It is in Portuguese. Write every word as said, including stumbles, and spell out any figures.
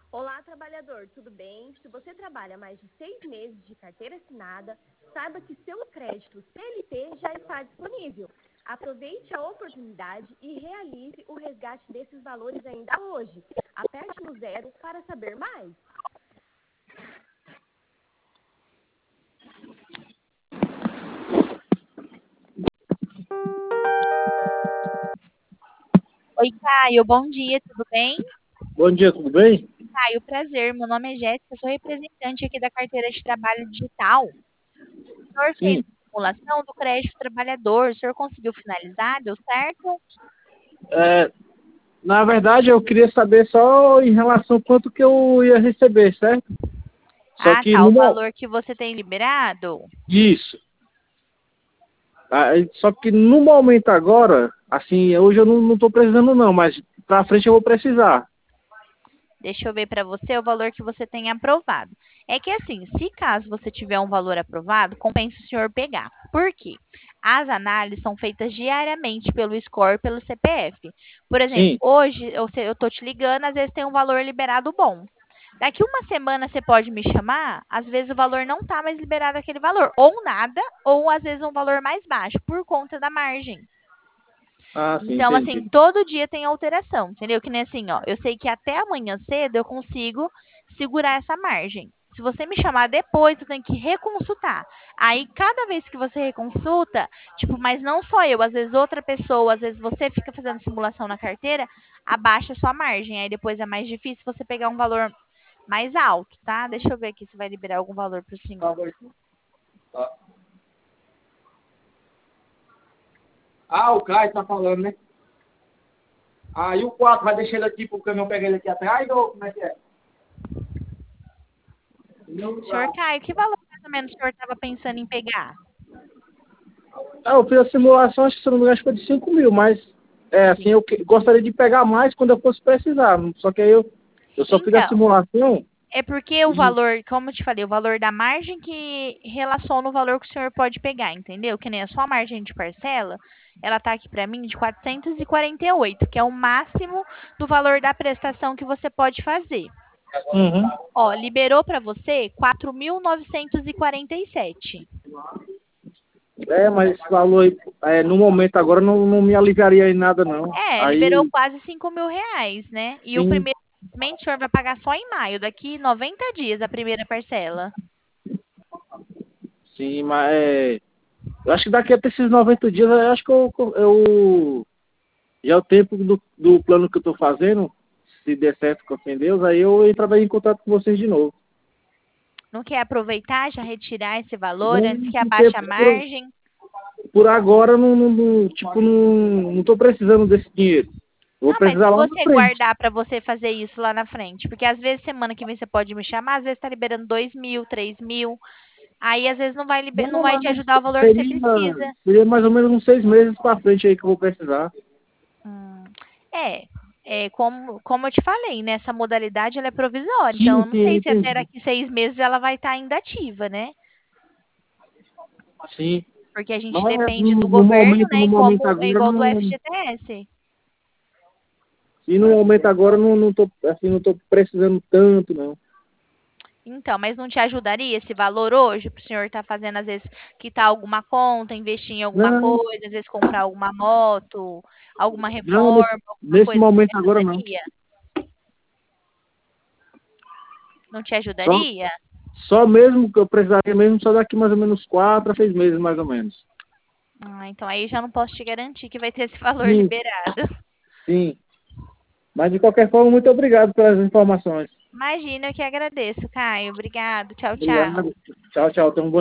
Olá, trabalhador, tudo bem? Se você trabalha mais de seis meses de carteira assinada, saiba que seu crédito C L T já está disponível. Aproveite a oportunidade e realize o resgate desses valores ainda hoje. Aperte no zero para saber mais. Oi, Caio, bom dia, tudo bem? Bom dia, tudo bem? Caio, prazer, meu nome é Jéssica, sou representante aqui da carteira de trabalho digital. O senhor fez Sim. a simulação do crédito trabalhador, o senhor conseguiu finalizar, deu certo? É, na verdade, eu queria saber só em relação a quanto que eu ia receber, certo? Só Ah, que tá, o no mo- valor que você tem liberado? isso. Ah, só que no momento agora, assim, hoje eu não, não tô precisando não, mas pra frente eu vou precisar. Deixa eu ver para você o valor que você tem aprovado. É que assim, se caso você tiver um valor aprovado, compensa o senhor pegar. Por quê? As análises são feitas diariamente pelo score, pelo C P F. Por exemplo, Sim. hoje eu se- eu tô te ligando, às vezes tem um valor liberado bom. Daqui uma semana você pode me chamar, às vezes o valor não está mais liberado aquele valor, ou nada, ou às vezes um valor mais baixo, por conta da margem. Ah, sim, Então, assim, entendi. todo dia tem alteração, entendeu? Que nem assim, ó, eu sei que até amanhã cedo eu consigo segurar essa margem. Se você me chamar depois, eu tenho que reconsultar. Aí, cada vez que você reconsulta, tipo, mas não só eu, às vezes outra pessoa, às vezes você fica fazendo simulação na carteira, abaixa a sua margem. Aí depois é mais difícil você pegar um valor mais alto, tá? Deixa eu ver aqui se vai liberar algum valor para o senhor. Ah, o Caio tá falando, né? Ah, e o quatro vai deixar ele aqui pro caminhão pegar ele aqui atrás ou como é que é? Senhor Caio, que valor mais ou menos o senhor estava pensando em pegar? Ah, eu fiz a simulação, acho que se eu não me engano, acho que foi de cinco mil, mas é assim, eu que- gostaria de pegar mais quando eu fosse precisar. Só que aí eu, eu só fiz a Então, simulação é porque o e. valor, como eu te falei, o valor da margem que relaciona o valor que o senhor pode pegar, entendeu? Que nem a sua margem de parcela, ela tá aqui para mim de quatrocentos e quarenta e oito, que é o máximo do valor da prestação que você pode fazer. Uhum. Ó, liberou para você quatro mil novecentos e quarenta e sete. É, mas esse valor aí, é, no momento agora não, não me aliviaria em nada, não. É, liberou Aí, quase cinco mil reais, né? E o sim, primeiro pagamento o senhor vai pagar só em maio, daqui noventa dias a primeira parcela. sim, mas é, eu acho que daqui até esses noventa dias, eu acho que eu, eu já é o tempo do, do plano que eu tô fazendo, se der certo com a fé em Deus, aí eu entraria em contato com vocês de novo. Não quer aproveitar, já retirar esse valor Não, antes que porque abaixe a por, margem? por agora, não, não, não- tipo, não, não tô precisando desse dinheiro. Eu vou Não, mas precisar se lá na você frente. guardar para você fazer isso lá na frente, porque às vezes semana que vem você pode me chamar, às vezes está liberando dois mil, três mil, aí às vezes não vai, liber... não Não, vai te mas ajudar o valor que você seria, precisa. seria mais ou menos uns seis meses pra frente aí que eu vou precisar. Hum, é, é como, como eu te falei, né? Essa modalidade ela é provisória, então Sim, eu não sim, sei se até entendi. daqui seis meses ela vai estar ainda ativa, né? Sim. Porque a gente Mas depende no, do no governo, momento, né? no E momento como é agora igual do não. F G T S. E no momento agora não, não tô assim, não tô precisando tanto, não. Então, mas não te ajudaria esse valor hoje para o senhor estar fazendo, às vezes, quitar alguma conta, investir em alguma Não, coisa, às vezes comprar alguma moto, alguma não, nesse, reforma, alguma nesse coisa não te momento agora não. ajudaria? Não te Só, ajudaria? só mesmo que eu precisaria mesmo só daqui mais ou menos quatro a seis meses, mais ou menos. Ah, então aí já não posso te garantir que vai ter esse valor Sim, liberado. sim. Mas de qualquer forma, muito obrigado pelas informações. Imagina, eu que agradeço, Caio. Obrigado. Tchau, tchau. Obrigado. Tchau, tchau. Tenha um bom